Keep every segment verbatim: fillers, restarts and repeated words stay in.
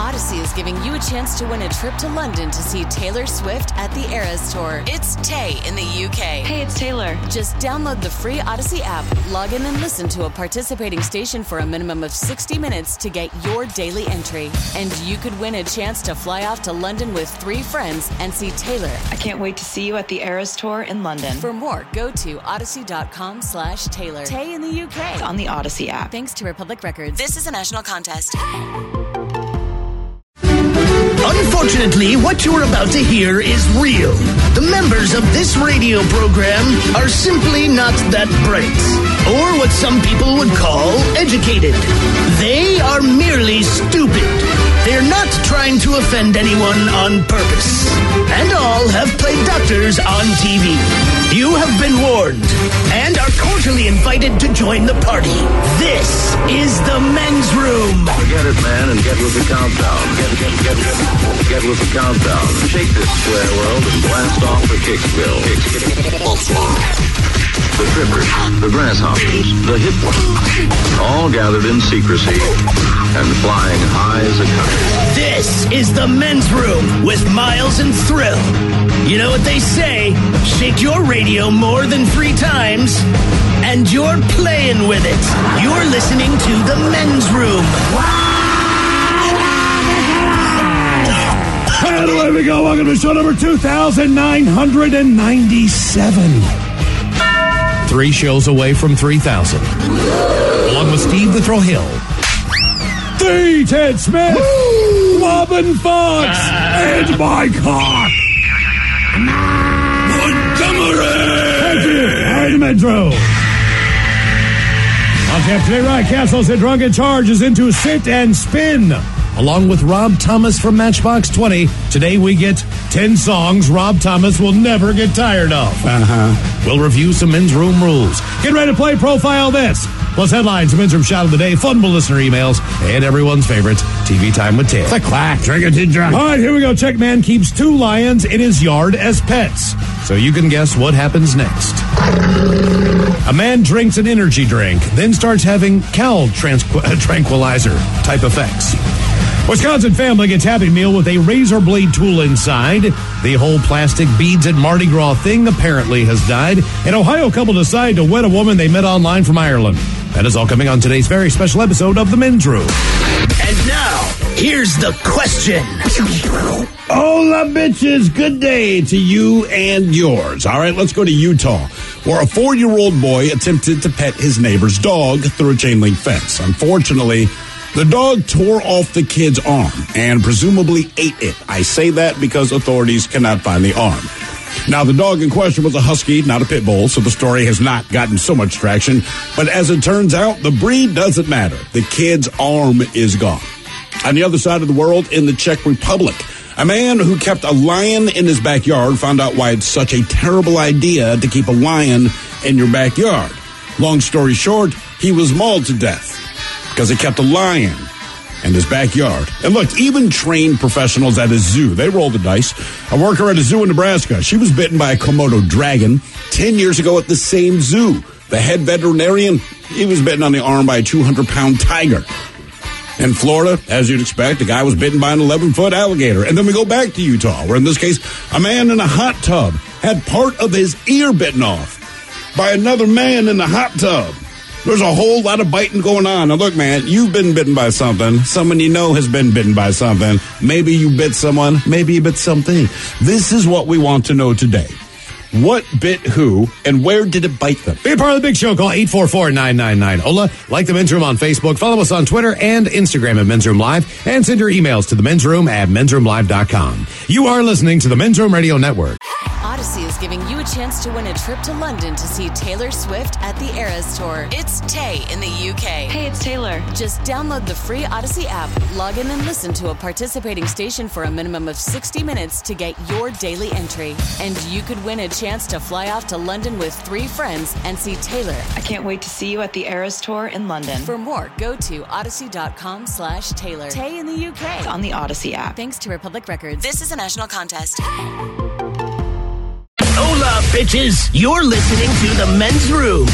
Odyssey is giving you a chance to win a trip to London to see Taylor Swift at the Eras Tour. It's Tay in the U K. Hey, it's Taylor. Just download the free Odyssey app, log in and listen to a participating station for a minimum of sixty minutes to get your daily entry. And you could win a chance to fly off to London with three friends and see Taylor. I can't wait to see you at the Eras Tour in London. For more, go to odyssey.com slash Taylor. Tay in the U K. It's on the Odyssey app. Thanks to Republic Records. This is a national contest. Unfortunately, what you're about to hear is real. The members of this radio program are simply not that bright, or what some people would call educated. They are merely stupid. They're not trying to offend anyone on purpose. And all have played doctors on T V. You have been warned and are cordially invited to join the party. This is the men's room. Forget it, man, and get with the countdown. Get, get, get, get, get with the countdown. Shake this square world and blast off for Kicksville. The trippers, the grasshoppers, the hip ones, all gathered in secrecy and flying high as a kite. This is the men's room with Miles and Thrill. You know what they say, shake your radio more than three times, and you're playing with it. You're listening to the men's room. And away we go. Welcome to show number two thousand nine hundred ninety-seven. Three shows away from three thousand. Along with Steve the Thrill Hill. The Ted Smith. Woo! Robin Fox. Uh, and my cock. Montgomery. Thank you. All right, the Metro. On tap today, Ryan Castle said Drunken Charge is into sit and spin. Along with Rob Thomas from Matchbox twenty. Today we get ten songs Rob Thomas will never get tired of. Uh-huh. We'll review some men's room rules. Get ready to play Profile This. Plus headlines, men's room shot of the day, funable listener emails, and everyone's favorite, T V Time with Ted. It's a clack. Drink it, drunk. All right, here we go. Check man keeps two lions in his yard as pets. So you can guess what happens next. A man drinks an energy drink, then starts having cow tranqu- tranquilizer type effects. Wisconsin family gets Happy Meal with a razor blade tool inside. The whole plastic beads and Mardi Gras thing apparently has died. An Ohio couple decide to wed a woman they met online from Ireland. That is all coming on today's very special episode of The Men's Room. And now, here's the question. Hola, bitches. Good day to you and yours. All right, let's go to Utah, where a four-year-old boy attempted to pet his neighbor's dog through a chain link fence. Unfortunately, the dog tore off the kid's arm and presumably ate it. I say that because authorities cannot find the arm. Now, the dog in question was a husky, not a pit bull, so the story has not gotten so much traction. But as it turns out, the breed doesn't matter. The kid's arm is gone. On the other side of the world, in the Czech Republic, a man who kept a lion in his backyard found out why it's such a terrible idea to keep a lion in your backyard. Long story short, he was mauled to death because he kept a lion in his backyard. And look, even trained professionals at a zoo, they roll the dice. A worker at a zoo in Nebraska, she was bitten by a Komodo dragon ten years ago at the same zoo. The head veterinarian, he was bitten on the arm by a two hundred pound tiger. In Florida, as you'd expect, a guy was bitten by an eleven foot alligator. And then we go back to Utah, where in this case, a man in a hot tub had part of his ear bitten off by another man in the hot tub. There's a whole lot of biting going on. Now, look, man, you've been bitten by something. Someone you know has been bitten by something. Maybe you bit someone. Maybe you bit something. This is what we want to know today. What bit who, and where did it bite them? Be a part of the big show. Call eight four four, nine nine nine, O L A. Like The Men's Room on Facebook. Follow us on Twitter and Instagram at Men's Room Live. And send your emails to the men's room at men's room live dot com. You are listening to the Men's Room Radio Network. Odyssey is giving you a chance to win a trip to London to see Taylor Swift at the Eras Tour. It's Tay in the U K. Hey, it's Taylor. Just download the free Odyssey app, log in and listen to a participating station for a minimum of sixty minutes to get your daily entry. And you could win a chance to fly off to London with three friends and see Taylor. I can't wait to see you at the Eras Tour in London. For more, go to odyssey.com slash Taylor. Tay in the U K. It's on the Odyssey app. Thanks to Republic Records. This is a national contest. Hola, bitches. You're listening to The Men's Room.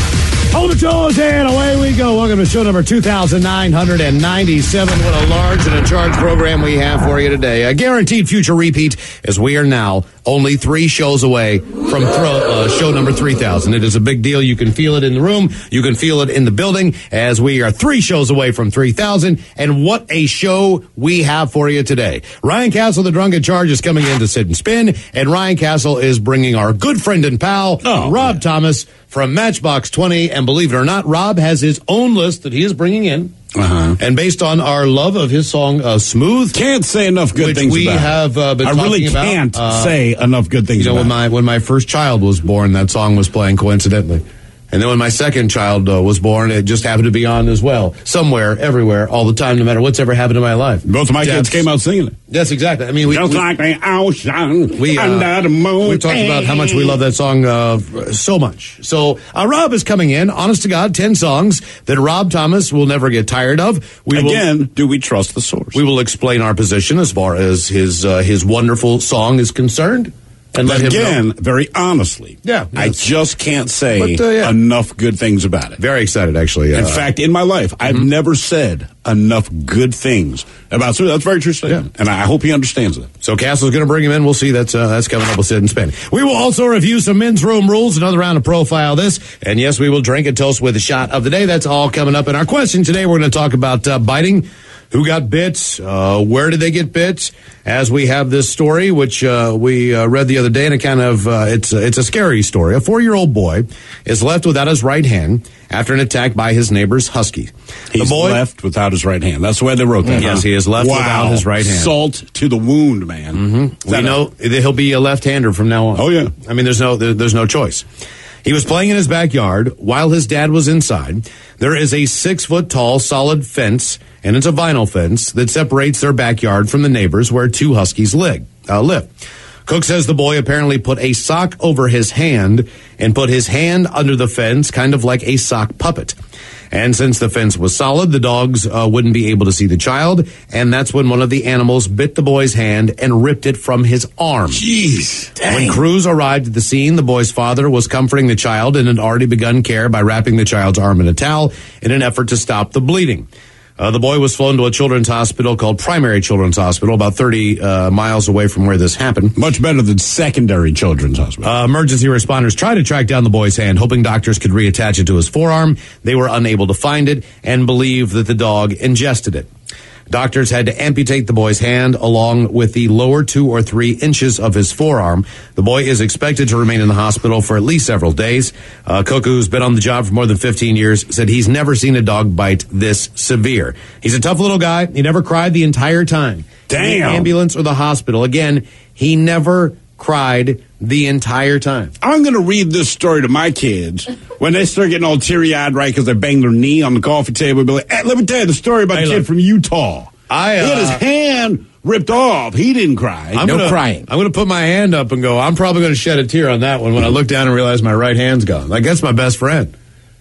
Hold the jaws and away we go. Welcome to show number two thousand nine hundred ninety-seven. What a large and a charged program we have for you today. A guaranteed future repeat, as we are now only three shows away from thro- uh, show number three thousand. It is a big deal. You can feel it in the room. You can feel it in the building, as we are three shows away from three thousand. And what a show we have for you today. Ryan Castle, the drunk in charge, is coming in to sit and spin. And Ryan Castle is bringing our good friend and pal, oh, Rob man. Thomas, from Matchbox twenty. And believe it or not, Rob has his own list that he is bringing in. Uh-huh. And based on our love of his song uh, "Smooth," can't say enough good which things we about have uh, been I talking really about. can't uh, say enough good things. You know, about when my when my first child was born, that song was playing coincidentally, and then when my second child uh, was born, it just happened to be on as well, somewhere, everywhere, all the time, no matter what's ever happened in my life. Both of my That's, kids came out singing it. Yes, exactly. I mean, we just we, like the ocean we, uh, under the moon. We've talked about how much we love that song uh, so much. So uh, Rob is coming in. Honest to God, ten songs that Rob Thomas will never get tired of. We Again, will, do we trust the source? We will explain our position as far as his uh, his wonderful song is concerned. And let Again, him know. very honestly, yeah, I yes. just can't say but, uh, yeah. enough good things about it. Very excited, actually. Uh, in fact, in my life, I've mm-hmm. never said enough good things about Smooth. That's very true statement, yeah. and I hope he understands it. So Castle's going to bring him in. We'll see. That's uh, that's coming up with Sid and Spin. We will also review some men's room rules, another round of Profile This, and yes, we will drink and toast with a shot of the day. That's all coming up in our question today. We're going to talk about uh, biting. Who got bit? Uh, where did they get bit? As we have this story, which uh, we uh, read the other day, and it kind of uh, it's it's a scary story. A four-year-old boy is left without his right hand after an attack by his neighbor's husky. He's the boy left without his right hand. That's the way they wrote that. Yes, huh? he is left wow. without his right hand. Salt to the wound, man. Mm-hmm. We know that he'll be a left-hander from now on. Oh yeah. I mean, there's no there, there's no choice. He was playing in his backyard while his dad was inside. There is a six-foot-tall solid fence, and it's a vinyl fence that separates their backyard from the neighbors where two huskies live. Uh, live. Cook says the boy apparently put a sock over his hand and put his hand under the fence, kind of like a sock puppet. And since the fence was solid, the dogs uh, wouldn't be able to see the child, and that's when one of the animals bit the boy's hand and ripped it from his arm. Jeez. Dang. When crews arrived at the scene, the boy's father was comforting the child and had already begun care by wrapping the child's arm in a towel in an effort to stop the bleeding. Uh, the boy was flown to a children's hospital called Primary Children's Hospital, about thirty uh, miles away from where this happened. Much better than Secondary Children's Hospital. Uh, emergency responders tried to track down the boy's hand, hoping doctors could reattach it to his forearm. They were unable to find it and believe that the dog ingested it. Doctors had to amputate the boy's hand along with the lower two or three inches of his forearm. The boy is expected to remain in the hospital for at least several days. Uh, Cook, who's been on the job for more than fifteen years, said he's never seen a dog bite this severe. He's a tough little guy. He never cried the entire time. Damn. In the ambulance or the hospital. Again, he never cried the entire time. I'm going to read this story to my kids when they start getting all teary-eyed, right, because they banged their knee on the coffee table. Be like, hey, let me tell you the story about hey, the kid look, from Utah. I, uh, he had his hand ripped off. He didn't cry. I'm no gonna, crying. I'm going to put my hand up and go, I'm probably going to shed a tear on that one when I look down and realize my right hand's gone. Like, that's my best friend.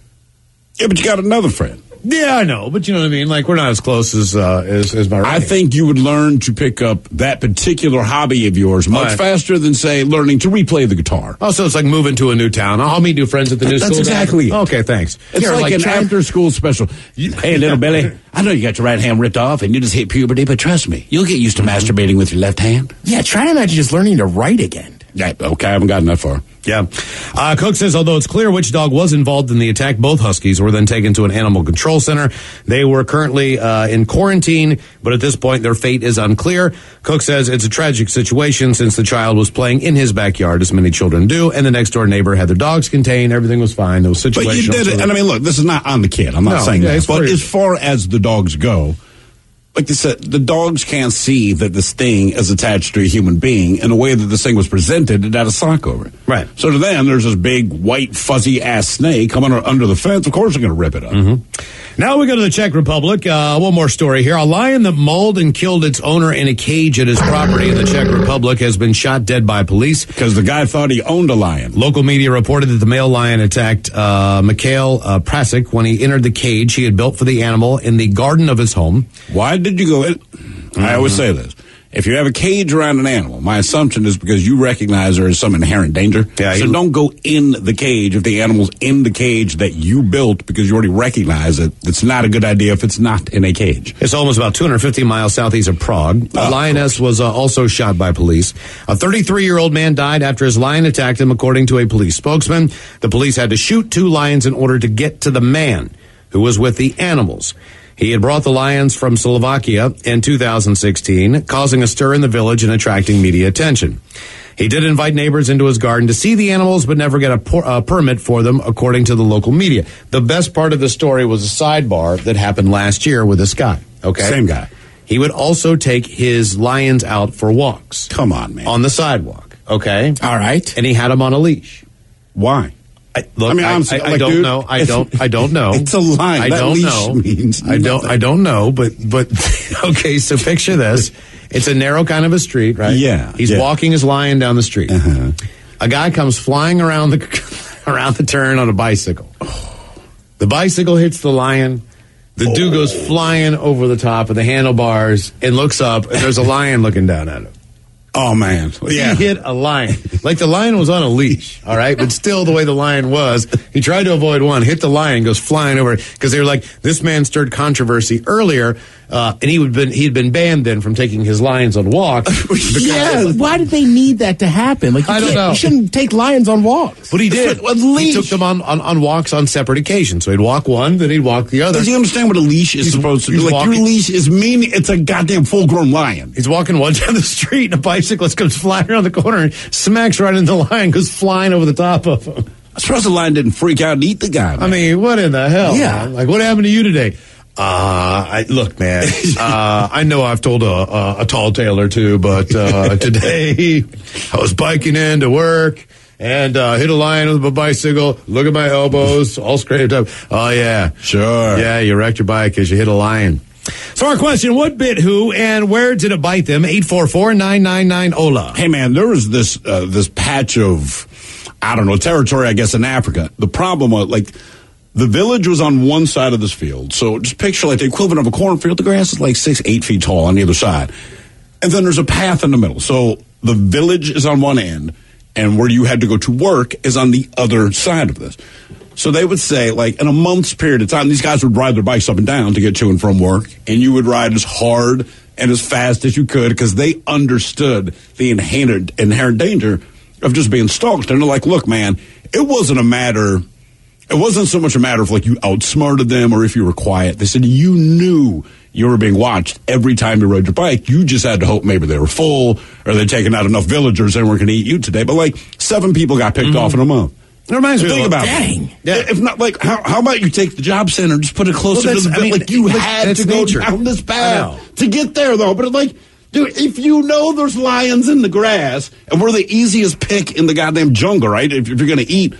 Yeah, but you got another friend. Yeah, I know, but you know what I mean? Like, we're not as close as uh, as, as my right I hand. think you would learn to pick up that particular hobby of yours much right. faster than, say, learning to replay the guitar. Oh, so it's like moving to a new town. I'll meet new friends at the new That's school. exactly it. Okay, thanks. It's You're like, like an trying- after-school special. You, hey, little Billy, I know you got your right hand ripped off and you just hit puberty, but trust me, you'll get used to masturbating with your left hand. Yeah, try to imagine just learning to write again. Yeah, okay, I haven't gotten that far. Yeah. Uh, Cook says, although it's clear which dog was involved in the attack, both huskies were then taken to an animal control center. They were currently uh, in quarantine, but at this point, their fate is unclear. Cook says it's a tragic situation since the child was playing in his backyard, as many children do, and the next door neighbor had their dogs contained. Everything was fine. It was situational. But you did it, so and I mean, look, this is not on the kid. I'm not No, saying yeah, that. it's But pretty- as far as the dogs go, like they said, the dogs can't see that this thing is attached to a human being in the way that this thing was presented. It had a sock over it. Right. So to them, there's this big, white, fuzzy-ass snake coming under the fence. Of course they're going to rip it up. Mm-hmm. Now we go to the Czech Republic. Uh, one more story here. A lion that mauled and killed its owner in a cage at his property in the Czech Republic has been shot dead by police. Because the guy thought he owned a lion. Local media reported that the male lion attacked uh, Mikhail uh, Prasik when he entered the cage he had built for the animal in the garden of his home. Why did you go in? Mm-hmm. I always say this. If you have a cage around an animal, my assumption is because you recognize there is some inherent danger. Yeah, so he, don't go in the cage if the animal's in the cage that you built because you already recognize it. It's not a good idea if it's not in a cage. It's almost about two hundred fifty miles southeast of Prague. A Oh, lioness was uh, also shot by police. A thirty-three-year-old man died after his lion attacked him, according to a police spokesman. The police had to shoot two lions in order to get to the man who was with the animals. He had brought the lions from Slovakia in two thousand sixteen, causing a stir in the village and attracting media attention. He did invite neighbors into his garden to see the animals, but never get a, por- a permit for them, according to the local media. The best part of the story was a sidebar that happened last year with this guy. Okay, Same guy. He would also take his lions out for walks. Come on, man. On the sidewalk. Okay, All right. and he had them on a leash. Why? I, look, I mean, I, honestly, I, I like, don't dude, know. I it's- don't. I don't know. it's a line. I That don't leash know. means I don't. nothing. I don't know. But but okay. So picture this. It's a narrow kind of a street, right? Yeah, He's yeah. walking his lion down the street. Uh-huh. A guy comes flying around the around the turn on a bicycle. The bicycle hits the lion. The dude goes flying over the top of the handlebars and looks up, and there's a lion looking down at him. Oh, man. Yeah. He hit a lion. Like the lion was on a leash, all right? But still, the way the lion was, he tried to avoid one, hit the lion, goes flying over. Because they were like, this man stirred controversy earlier, uh, and he would been he had been banned then from taking his lions on walks. Yeah, why did they need that to happen? Like, you I don't can't- know. You shouldn't take lions on walks. But he did. With He leash. took them on, on, on walks on separate occasions. So he'd walk one, then he'd walk the other. Does he understand what a leash is He's- supposed to do? he's Like, walking- your leash is meaning it's a goddamn full-grown lion. He's walking one down the street, and a bicyclist comes flying around the corner and smacks right into the lion, goes flying over the top of him. I'm surprised the lion didn't freak out and eat the guy, man. I mean, what in the hell? Yeah. man? Like, what happened to you today? Uh, I, look, man, uh, I know I've told a, a, a tall tale or two, but uh, today I was biking in to work and uh, hit a lion with my bicycle. Look at my elbows, all scraped up. Oh, yeah. Sure. Yeah, you wrecked your bike because you hit a lion. So our question, what bit who and where did it bite them? eight four four, nine nine nine, O L A. Hey, man, there was this uh, this patch of, I don't know, territory, I guess, in Africa. The problem was, like, the village was on one side of this field. So just picture, like, the equivalent of a cornfield. The grass is, like, six, eight feet tall on either side. And then there's a path in the middle. So the village is on one end, and where you had to go to work is on the other side of this. So they would say, like, in a month's period of time, these guys would ride their bikes up and down to get to and from work, and you would ride as hard and as fast as you could because they understood the inherent, inherent danger of just being stalked. And they're like, look, man, it wasn't a matter, it wasn't so much a matter of, like, you outsmarted them or if you were quiet. They said you knew you were being watched every time you rode your bike. You just had to hope maybe they were full or they'd taken out enough villagers they weren't going to eat you today. But, like, seven people got picked mm-hmm. off in a month. It reminds me Think of about dang. it. Yeah. If not, like, how, how about you take the job center and just put it closer Well, to the that's- I mean, like you like, had that's to go nature. down this I path know. to get there, though. But, like, dude, if you know there's lions in the grass and we're the easiest pick in the goddamn jungle, right? If, if you're going to eat,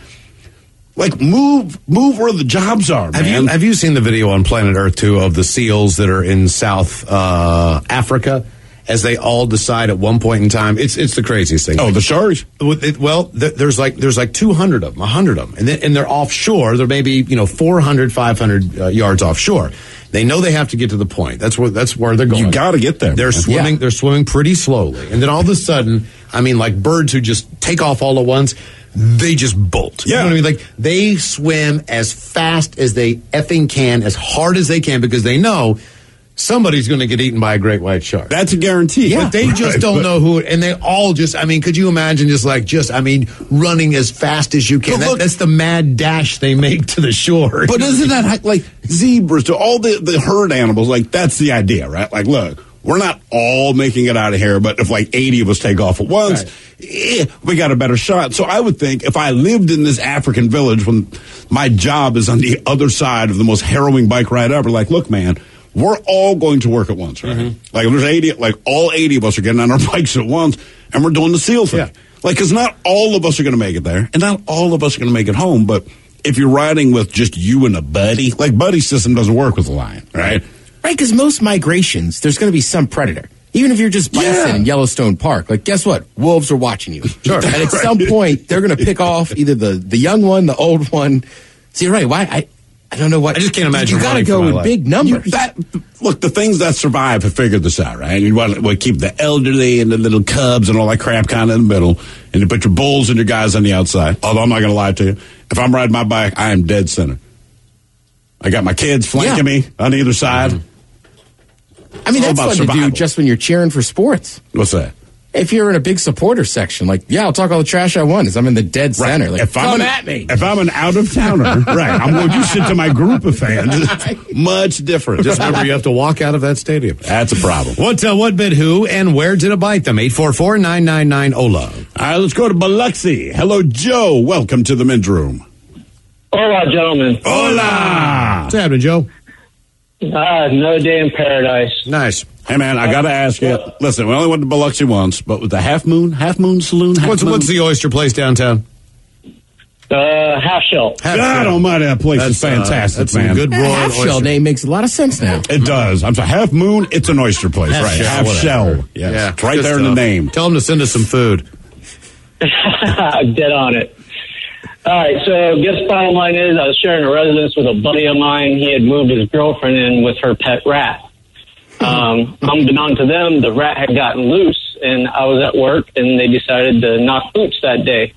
like, move move where the jobs are, Have man. you, have you seen the video on Planet Earth, too, of the seals that are in South uh, Africa as they all decide at one point in time? It's it's the craziest thing. oh, the sharks? Well, it- well, th- there's like there's like two hundred of them, one hundred of them, and, then, and they're offshore. They're maybe you know four hundred, five hundred uh, yards offshore. They know they have to get to the point. That's where that's where they're going. You got to get there. They're man. swimming. Yeah. They're swimming pretty slowly, and then all of a sudden, I mean, like birds who just take off all at once. They just bolt. You Yeah. know what I mean? Like they swim as fast as they effing can, as hard as they can, because they know somebody's going to get eaten by a great white shark. That's a guarantee. But they just Right, don't but- know who, and they all just, I mean, could you imagine just like, just, I mean, running as fast as you can? But That, look- that's the mad dash they make to the shore. But isn't that how- like zebras to all the, the herd animals? Like, that's the idea, right? Like, look, we're not all making it out of here, but if like eighty of us take off at once, Right. eh, we got a better shot. So I would think if I lived in this African village when my job is on the other side of the most harrowing bike ride ever, like, look, man, we're all going to work at once, right? Mm-hmm. Like, if there's eighty, like all eighty of us are getting on our bikes at once, and we're doing the SEAL thing. Yeah. Like, because not all of us are going to make it there, and not all of us are going to make it home, but if you're riding with just you and a buddy, like buddy system doesn't work with a lion, right? Right, because most migrations, there's going to be some predator. Even if you're just bison Yeah. in Yellowstone Park, like, guess what? Wolves are watching you. Sure. And at some point, they're going to pick off either the, the young one, the old one. So you're right. Why? I, I don't know what. I just can't imagine. You got to running go for my with life. big numbers. You- that, look, the things that survive have figured this out, right? You want to keep the elderly and the little cubs and all that crap kind of in the middle, and you put your bulls and your guys on the outside. Although I'm not going to lie to you, if I'm riding my bike, I am dead center. I got my kids flanking Yeah. me on either side. Mm-hmm. I mean, It's all that's about fun to do survival. just when you're cheering for sports. What's that? If you're in a big supporter section, like, yeah, I'll talk all the trash I want as I'm in the dead center. Like, if I'm come an, at me. If I'm an out of towner, right, I'm going to do shit to my group of fans. Much different. Just remember, you have to walk out of that stadium. That's a problem. What, uh, what bit who and where did it bite them? eight four four, nine nine nine, O L A. All right, let's go to Biloxi. Hello, Joe. Welcome to the men's room. Hola, gentlemen. Hola. What's happening, Joe? Ah, another day in paradise. Nice. Hey, man, I got to ask you. Listen, we only went to Biloxi once, but with the Half Moon, Half Moon Saloon, Half What's, Moon. what's the oyster place downtown? Uh, half shell. Half God Shell. almighty, that place That's, is fantastic, uh, that's some man. good That broiled half shell oyster. name makes a lot of sense now. It does. I'm sorry. Half Moon, it's an oyster place, Half right? Shell, Half whatever. Shell. Yes. Yeah, It's right good there in the stuff. name. Tell them to send us some food. Dead on it. All right, so guess bottom line is I was sharing a residence with a buddy of mine. He had moved his girlfriend in with her pet rat. Um, unbeknown to them, the rat had gotten loose, and I was at work, and they decided to knock boots that day.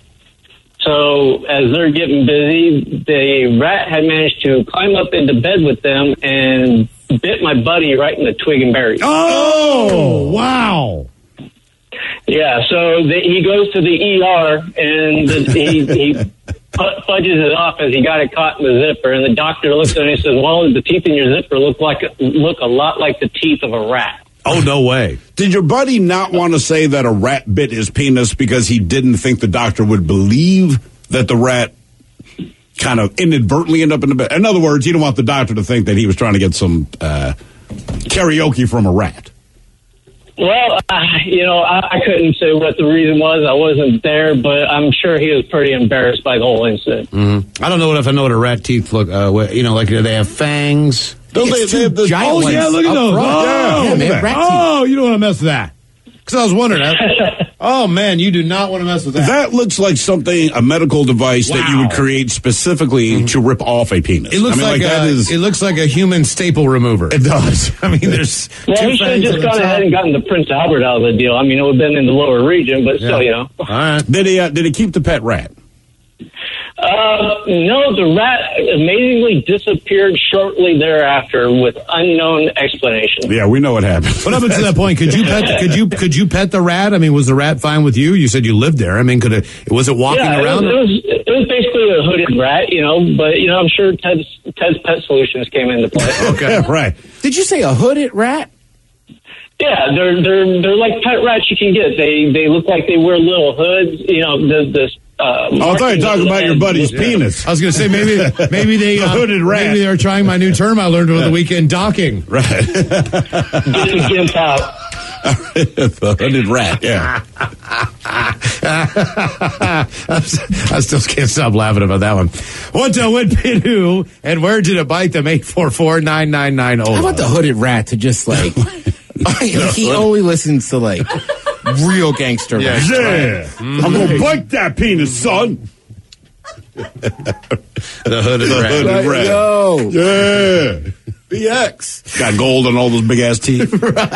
So as they're getting busy, the rat had managed to climb up into bed with them and bit my buddy right in the twig and berries. Oh, wow. Yeah, so the, he goes to the E R, and the, he, he fudges it off as he got it caught in the zipper, and the doctor looks at him and he says, well, the teeth in your zipper look like look a lot like the teeth of a rat. Oh, no way. Did your buddy not want to say that a rat bit his penis because he didn't think the doctor would believe that the rat kind of inadvertently ended up in the bed? In other words, he didn't want the doctor to think that he was trying to get some uh, karaoke from a rat. Well, uh, you know, I, I couldn't say what the reason was. I wasn't there, but I'm sure he was pretty embarrassed by the whole incident. Mm-hmm. I don't know if I know what a rat teeth look. Uh, what- you know, like do they have fangs? Don't they, It's they two have the giant oh, ones yeah, look at up those. front. Oh, Yeah, look man, at that. rat teeth. Oh, you don't want to mess with that. Because I was wondering. I, oh, man, you do not want to mess with that. That looks like something, a medical device that you Wow. would create specifically to rip off a penis. It looks I mean, like, like, a, that is. it looks like a human staple remover. It does. I mean, there's Well, two he should have fangs just at the gone top. ahead and gotten the Prince Albert out of the deal. I mean, it would have been in the lower region, but still, you know. All right. Did he? Uh, did he keep the pet rat? Uh, no, the rat amazingly disappeared shortly thereafter with unknown explanation. Yeah, we know what happened. What happened to that point? Could you pet? Could you could you pet the rat? I mean, was the rat fine with you? You said you lived there. I mean, could it? Was it walking Yeah, it around? was, it was it was basically a hooded rat, you know. But you know, I'm sure Ted's Ted's Pet Solutions came into play. Okay, right. Did you say a hooded rat? Yeah, they're they're they're like pet rats you can get. They they look like they wear little hoods. You know, the the. Uh, Oh, I thought you were talking about your buddy's penis. I was going to say maybe maybe they A uh, hooded rat. maybe they were trying my new term I learned over the weekend, docking. Right. Get the gimp out. The hooded rat, yeah. I still can't stop laughing about that one. What uh, what bit who and where did it bite them? eight four four, nine nine nine, O L A. How about the hooded rat to just like, he only listens to like real gangster rap. Yeah. I'm going to bite that penis, son. The hooded The rat. hooded rat. Yo, Yeah. B X. Got gold on all those big ass teeth.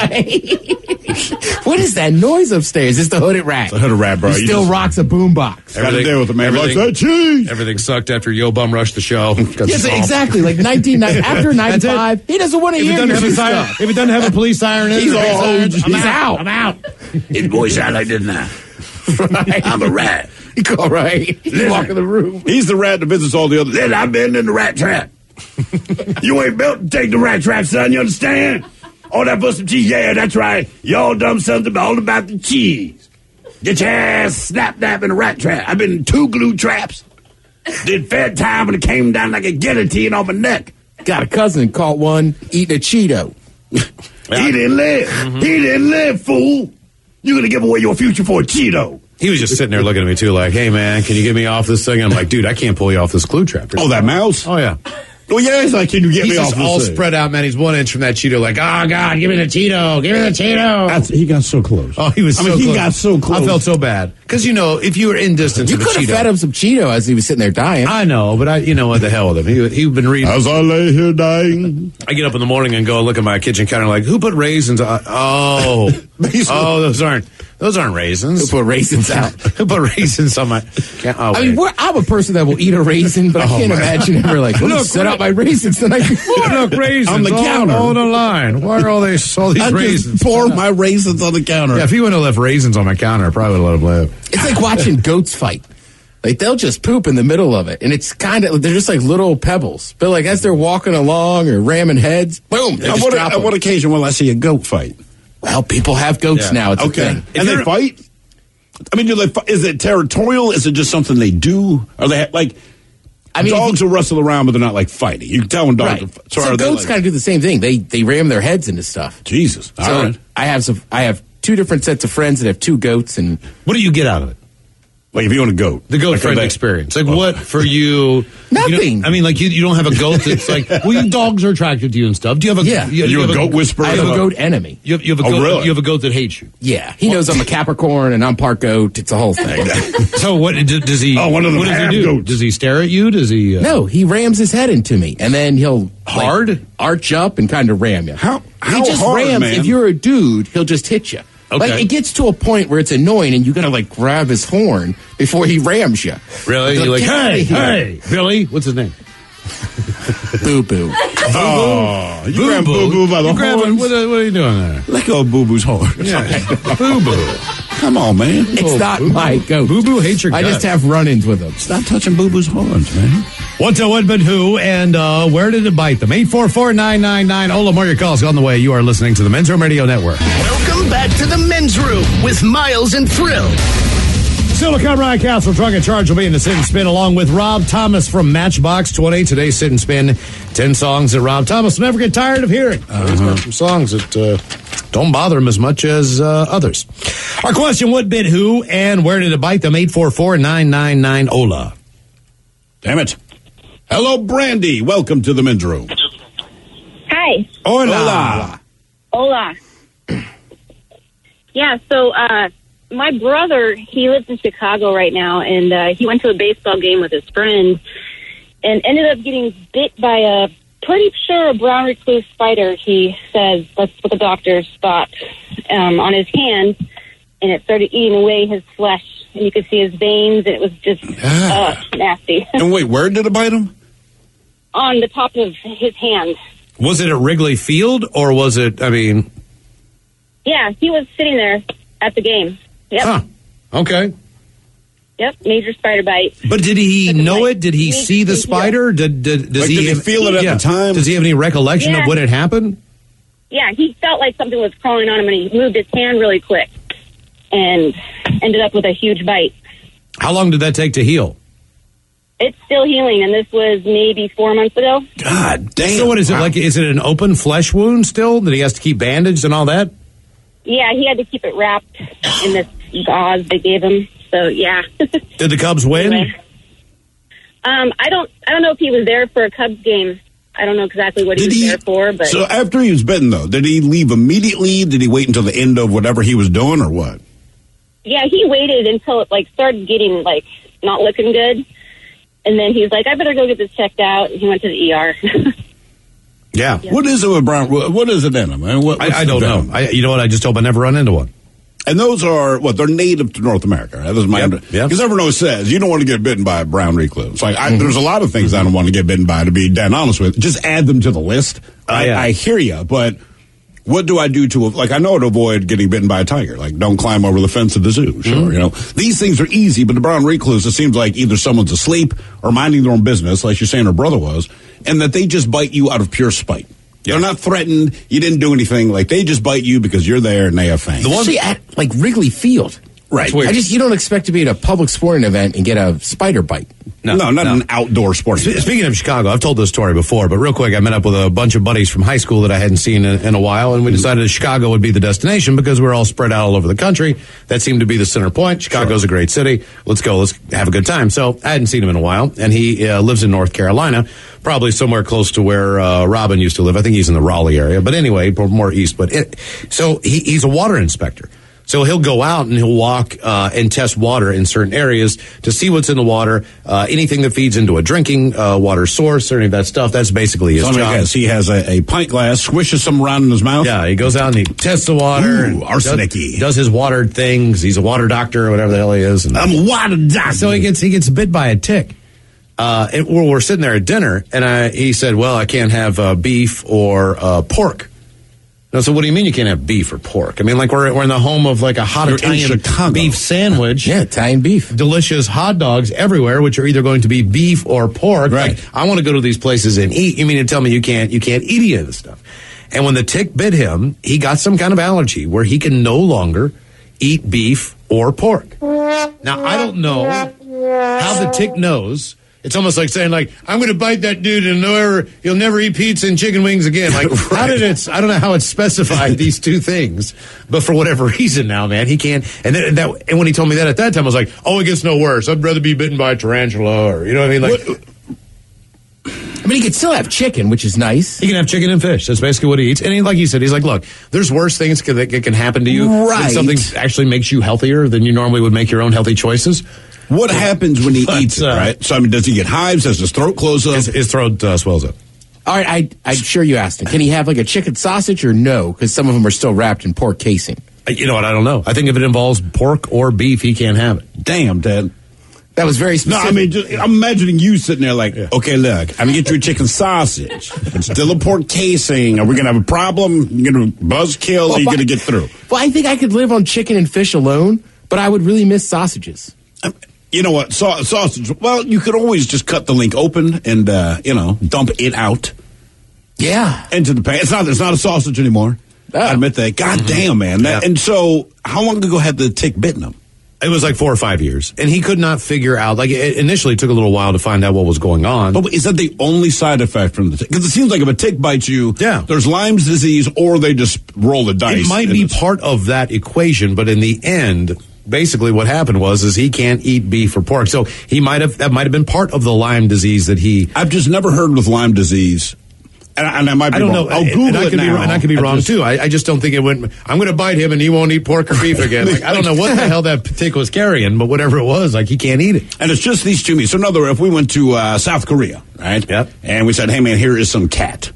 What is that noise upstairs? It's the hooded rat. The hooded rat, bro. He You still just rocks a boombox. got to deal with it, man. Like everything- that cheese. Everything sucked after Yo Bum rushed the show. Yes, exactly. Like nineteen ninety after ninety-five, he doesn't want to If it, hear doesn't your have a new siren, stuff. if it doesn't have a police siren in it, He's or all- sirens, he's I'm out. I'm out. His voice sound like this now. Right. I'm a rat. All right. You walk in the room. He's the rat that visits all the others. Then I've been in the rat trap. You ain't built to take the rat trap, son. You understand? All that busted cheese. Yeah, that's right. Y'all dumb sons are all about the cheese. Get your ass snap nap in a rat trap. I've been in two glue traps. Did fed time and it came down like a guillotine on my neck. Got a cousin caught one eating a Cheeto. He didn't live. He didn't live, fool. You're gonna give away your future for a Cheeto. He was just sitting there looking at me too, like, "Hey man, can you get me off this thing?" I'm like, "Dude, I can't pull you off this glue trap." Oh, that mouse? Oh yeah. Well, yeah, he's like, can you get he's me off just the all thing? spread out, man. He's one inch from that Cheeto, like, oh, God, give me the Cheeto, give me the Cheeto. That's, he got so close. Oh, he was I so mean, close. he got so close. I felt so bad. Because, you know, if you were in distance You of a could have Cheeto. fed him some Cheeto as he was sitting there dying. I know, but I, you know what, the hell with him. He, he'd been reading. As I lay here dying. I get up in the morning and go look at my kitchen counter like, who put raisins on? Oh, oh, those aren't, those aren't raisins. Who put raisins out? Who put raisins on my, oh, I mean, we're, I'm a person that will eat a raisin, but I can't man. imagine ever like, let me Look, set right. out my raisins the night before. Look, raisins On the all, counter. all on the line. Why are all these, all these I raisins? just pour my raisins on the counter. Yeah, if he wouldn't have left raisins on my counter, I probably would have let him live. It's like watching goats fight. Like, they'll just poop in the middle of it. And it's kind of, they're just like little pebbles. But like, as they're walking along or ramming heads, boom, they At just what, drop at what them. occasion will I see a goat fight? Well, people have goats Yeah. now. It's Okay. a thing. And they fight? I mean, do they, fi- is it territorial? Is it just something they do? Are they, like, I mean, dogs will wrestle around, but they're not, like, fighting. You can tell when dogs Right. are fighting. So, are they, goats like- kind of do the same thing. They they ram their heads into stuff. Jesus. All So right. I have some. I have two different sets of friends that have two goats, and What do you get out of it? Like, if you want a goat. The goat like, friend are they- experience. Like, Oh. what for you? Nothing. You know, I mean, like, you, you don't have a goat that's like, well, you dogs are attracted to you and stuff. Do you have a, Yeah. you, Are you have a goat whisperer? I have a goat enemy. You have, you have a Oh, goat, really? you have a goat that hates you. Yeah, he knows I'm a Capricorn and I'm part goat. It's a whole thing. So what d- does he? Oh, one of them what does he half do? goats. Does he stare at you? Does he? Uh, No, he rams his head into me, and then he'll like, Hard? arch up and kind of ram you. How- how he just hard, rams. man? If you're a dude, he'll just hit you. Okay. Like, it gets to a point where it's annoying, and you gotta like grab his horn before he rams you. Really? You're like, "Get outta hey, here." hey, Billy. What's his name? Boo boo. Oh, you grab Boo Boo by the You grab him. horns. What, are- what are you doing there? Let go of Boo Boo's horn. Boo Boo. Come on, man. It's not my goat. Boo Boo hates your I just guts. have run-ins with him. Stop touching Boo Boo's horns, man. What's a what but who, and uh, where did it bite them? eight four four, nine nine nine. Ola, more your calls on the way. You are listening to the Men's Room Radio Network. Welcome back to the Men's Room with Miles and Thrill. Still to come, Ryan Castle, Drunk and Charge will be in the Sit and Spin along with Rob Thomas from Matchbox twenty. Today's Sit and Spin, ten songs that Rob Thomas will never get tired of hearing. Uh-huh. He's got some songs that uh, don't bother him as much as uh, others. Our question, what bit who, and where did it bite them? eight four four, nine nine nine, Ola. Damn it. Hello, Brandy. Welcome to the Men's Room. Hi. Hola. Hola. Yeah, so uh, my brother, he lives in Chicago right now, and uh, he went to a baseball game with his friend and ended up getting bit by a pretty sure a brown recluse spider, he says. That's what the doctors thought, um, on his hand, and it started eating away his flesh. And you could see his veins, and it was just uh, nasty. And wait, where did it bite him? On the top of his hand. Was it at Wrigley Field, or was it, I mean... Yeah, he was sitting there at the game. Yep. Huh. Okay. Yep, major spider bite. But did he Took him, know like, it? Did he weeks see the to spider? Did, did does Like, he, did he have- feel it at yeah. the time? Does he have any recollection Yeah. of what had happened? Yeah, he felt like something was crawling on him, and he moved his hand really quick and ended up with a huge bite. How long did that take to heal? It's still healing, and this was maybe four months ago. God damn. So what is it Wow. like? Is it an open flesh wound still that he has to keep bandaged and all that? Yeah, he had to keep it wrapped in this gauze they gave him. So yeah. Did the Cubs win? Anyway. Um, I don't, I don't know if he was there for a Cubs game. I don't know exactly what he Did was he- there for, but So after he was bitten, though, did he leave immediately? Did he wait until the end of whatever he was doing, or what? yeah, he waited until it like started getting like not looking good, and then he's like, "I better go get this checked out." And he went to the E R. Yeah. What is it with brown? What what is it in them? I, mean, what, I, what's I the don't know. venom? I, you know what? I just hope I never run into one. And those are what they're native to North America. Right? That's my Yep, under- yep. Because everyone always says you don't want to get bitten by a brown recluse. Like I, there's a lot of things I don't want to get bitten by. To be dead honest with, just add them to the list. I, yeah. I hear you, but what do I do to like? I know to avoid getting bitten by a tiger. Like don't climb over the fence of the zoo. Sure, you know these things are easy, but the brown recluse, it seems like either someone's asleep or minding their own business, like you're saying her brother was, and that they just bite you out of pure spite. They're not threatened. You didn't do anything. Like they just bite you because you're there and they have fangs. The one at like Wrigley Field. Right. I just, you don't expect to be at a public sporting event and get a spider bite. No, no not no. an outdoor sport. Speaking of Chicago, I've told this story before, but real quick, I met up with a bunch of buddies from high school that I hadn't seen in, in a while, and we decided that Chicago would be the destination because we're all spread out all over the country. That seemed to be the center point. Chicago's sure. a great city. Let's go. Let's have a good time. So I hadn't seen him in a while, and he uh, lives in North Carolina, probably somewhere close to where uh, Robin used to live. I think he's in the Raleigh area, but anyway, more east. But it, so he, he's a water inspector. So he'll go out and he'll walk uh, and test water in certain areas to see what's in the water, uh, anything that feeds into a drinking uh, water source or any of that stuff. That's basically his so job. Guess he has a, a pint glass, swishes some around in his mouth. Yeah, he goes out and he tests the water. Ooh, and arsenic-y. Does, does his watered things. He's a water doctor or whatever the hell he is. And, I'm a water doctor. So he gets he gets bit by a tick. Uh, and we're, we're sitting there at dinner, and I, he said, well, I can't have uh, beef or uh, pork. No, so what do you mean you can't have beef or pork? I mean, like we're we're in the home of like a hot You're Italian beef sandwich. Yeah, Italian beef. Delicious hot dogs everywhere, which are either going to be beef or pork. Right. Like, I want to go to these places and eat. You mean to tell me you can't you can't eat any of this stuff? And when the tick bit him, he got some kind of allergy where he can no longer eat beef or pork. Now, I don't know how the tick knows. It's almost like saying, like, I'm going to bite that dude and never, he'll never eat pizza and chicken wings again. Like, right. how did it, I don't know how it specified these two things, but for whatever reason now, man, he can't. And then that, and when he told me that at that time, I was like, oh, it gets no worse. I'd rather be bitten by a tarantula or, you know what I mean? Like, what? I mean, he could still have chicken, which is nice. He can have chicken and fish. That's basically what he eats. And he, like you said, he's like, look, there's worse things that can, can happen to you. Right. When something actually makes you healthier than you normally would make your own healthy choices. What happens when he but, eats it, uh, right? So, I mean, does he get hives? Does his throat close up? His, his throat uh, swells up. All right, I, I'm sure you asked him. Can he have like a chicken sausage or no? Because some of them are still wrapped in pork casing. You know what? I don't know. I think if it involves pork or beef, he can't have it. Damn, Dad. That was very specific. No, I mean, just, I'm imagining you sitting there like, yeah. okay, look, I'm going to get you a chicken sausage. It's still a pork casing. Are we going to have a problem? You're going to buzzkill well, or are you going to get through? Well, I think I could live on chicken and fish alone, but I would really miss sausages. I'm, You know what? Sa- sausage. Well, you could always just cut the link open and, uh, you know, dump it out. Yeah. Into the pan. It's not, it's not a sausage anymore. Oh. I admit that. God mm-hmm. damn, man. That, yeah. And so, how long ago had the tick bitten him? It was like four or five years. And he could not figure out, like, it initially took a little while to find out what was going on. But is that the only side effect from the tick? Because it seems like if a tick bites you, yeah. there's Lyme's disease or they just roll the dice. It might be this. part of that equation, but in the end, basically what happened was is he can't eat beef or pork. So he might have, that might have been part of the Lyme disease that he... I've just never heard with Lyme disease... And, and I might be I don't wrong. know. I'll Google and I it could now. Be, and I could be I wrong, just, too. I, I just don't think it went, I'm going to bite him and he won't eat pork or beef again. Like, I don't know what the hell that tick was carrying, but whatever it was, like, he can't eat it. And it's just these two meats. So, in other words, if we went to uh, South Korea, right? Yep. And we said, hey, man, here is some cat.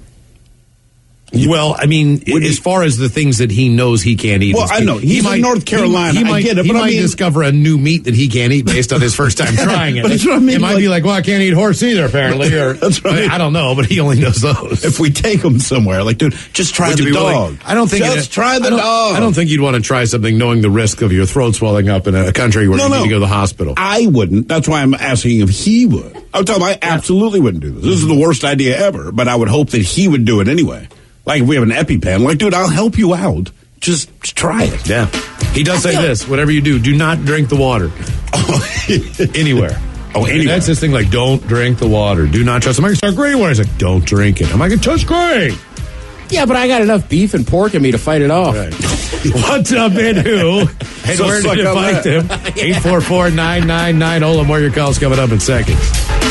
Well, I mean, Would as he, far as the things that he knows he can't eat. Well, I know. He's he in might, North Carolina. He, he I might, get it. He but might I mean, discover a new meat that he can't eat based on his first time trying it. But that's what I mean. It might like, be like, well, I can't eat horse either, apparently. Or, that's what I mean. I don't know, but he only knows those. If we take him somewhere, like, dude, just try the dog. Willing, I don't think Just it, try the I dog. I don't think you'd want to try something knowing the risk of your throat swelling up in a country where no, you no. need to go to the hospital. I wouldn't. That's why I'm asking if he would. I would tell him I absolutely wouldn't do this. This is the worst idea ever, but I would hope that he would do it anyway. Like if we have an EpiPen, like, dude, I'll help you out. Just, just try it. Yeah. He does say this, whatever you do, do not drink the water. Anywhere. Oh, anywhere. And that's this thing, like, don't drink the water. Do not trust. I'm like, start gray water. He's like, don't drink it. I'm like, it tastes great. Yeah, but I got enough beef and pork in me to fight it off. Right. What's up, and who? And so where did you fight them? eight four four, nine nine nine. Ola, more your calls coming up in seconds.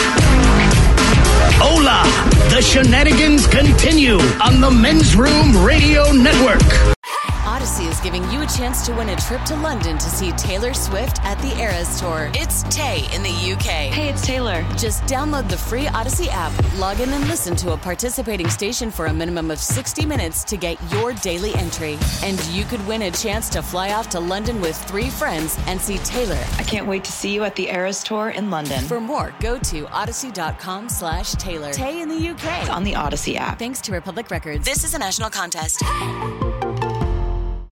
Hola! The shenanigans continue on the Men's Room Radio Network. Odyssey is giving you a chance to win a trip to London to see Taylor Swift at the Eras Tour. It's Tay in the U K. Hey, it's Taylor. Just download the free Odyssey app, log in and listen to a participating station for a minimum of sixty minutes to get your daily entry. And you could win a chance to fly off to London with three friends and see Taylor. I can't wait to see you at the Eras Tour in London. For more, go to odyssey.com slash Taylor. Tay in the U K. It's on the Odyssey app. Thanks to Republic Records. This is a national contest.